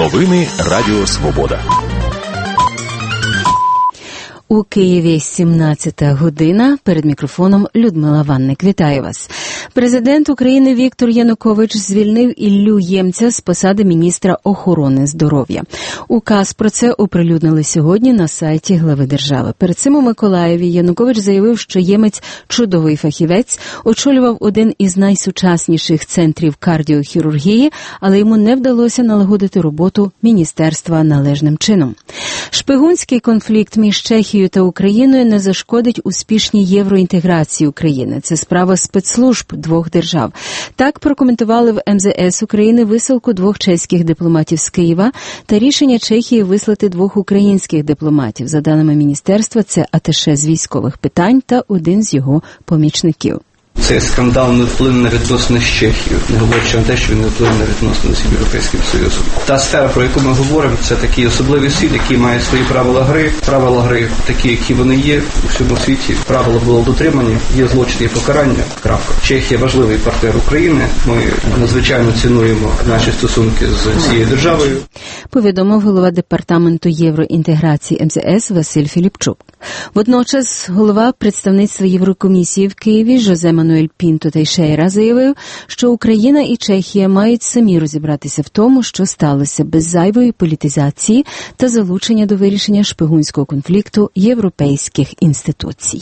Новини Радіо Свобода. У Києві 17 година. Перед мікрофоном Людмила Ванник. Вітаю вас. Президент України Віктор Янукович звільнив Іллю Ємця з посади міністра охорони здоров'я. Указ про це оприлюднили сьогодні на сайті глави держави. Перед цим у Миколаєві Янукович заявив, що Ємець – чудовий фахівець, очолював один із найсучасніших центрів кардіохірургії, але йому не вдалося налагодити роботу міністерства належним чином. Шпигунський конфлікт між Чехією та Україною не зашкодить успішній євроінтеграції України. Це справа спецслужб двох держав. Так прокоментували в МЗС України висилку двох чеських дипломатів з Києва та рішення Чехії вислати двох українських дипломатів. За даними міністерства, це аташе з військових питань та один з його помічників. Цей скандал не вплине на відносини з Чехією, не говорячи на те, що він не вплине на відносини з Європейським Союзом. Та сфера, про яку ми говоримо, це такий особливий світ, який має свої правила гри. Правила гри такі, які вони є у всьому світі. Правила були дотримані, є злочин і покарання. Крапка. Чехія важливий партнер України. Ми надзвичайно цінуємо наші стосунки з цією державою. Повідомив голова департаменту євроінтеграції МЗС Василь Філіпчук. Водночас голова представництва Єврокомісії в Києві Жозе Мануель Пінто Тейшейра заявив, що Україна і Чехія мають самі розібратися в тому, що сталося, без зайвої політизації та залучення до вирішення шпигунського конфлікту європейських інституцій.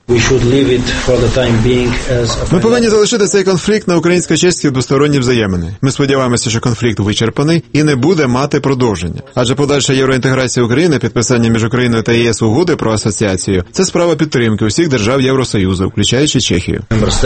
Ми повинні залишити цей конфлікт на українсько-чеські двосторонні взаємини. Ми сподіваємося, що конфлікт вичерпаний і не буде мати продовження. Адже подальша євроінтеграція України, підписання між Україною та ЄС угоди про асоціацію – це справа підтримки усіх держав Євросоюзу, включаючи Чехію.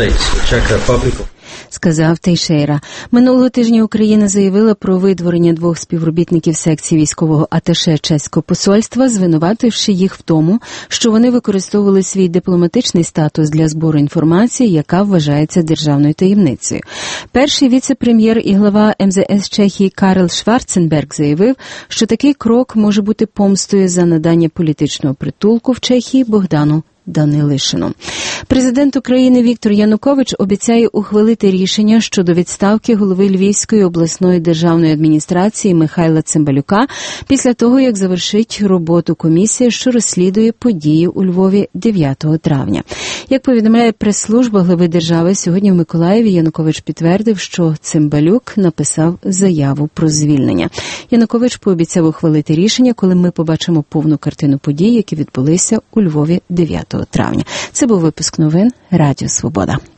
Сказав Тейшейра. Минулого тижня Україна заявила про видворення двох співробітників секції військового аташе чеського посольства, звинувативши їх в тому, що вони використовували свій дипломатичний статус для збору інформації, яка вважається державною таємницею. Перший віце-прем'єр і глава МЗС Чехії Карел Шварценберг заявив, що такий крок може бути помстою за надання політичного притулку в Чехії Богдану Данилишину. Президент України Віктор Янукович обіцяє ухвалити рішення щодо відставки голови Львівської обласної державної адміністрації Михайла Цимбалюка після того, як завершить роботу комісія, що розслідує події у Львові 9 травня. Як повідомляє прес-служба глави держави, сьогодні в Миколаєві Янукович підтвердив, що Цимбалюк написав заяву про звільнення. Янукович пообіцяв ухвалити рішення, коли ми побачимо повну картину подій, які відбулися у Львові 9 травня. Це був випуск новин Радіо Свобода.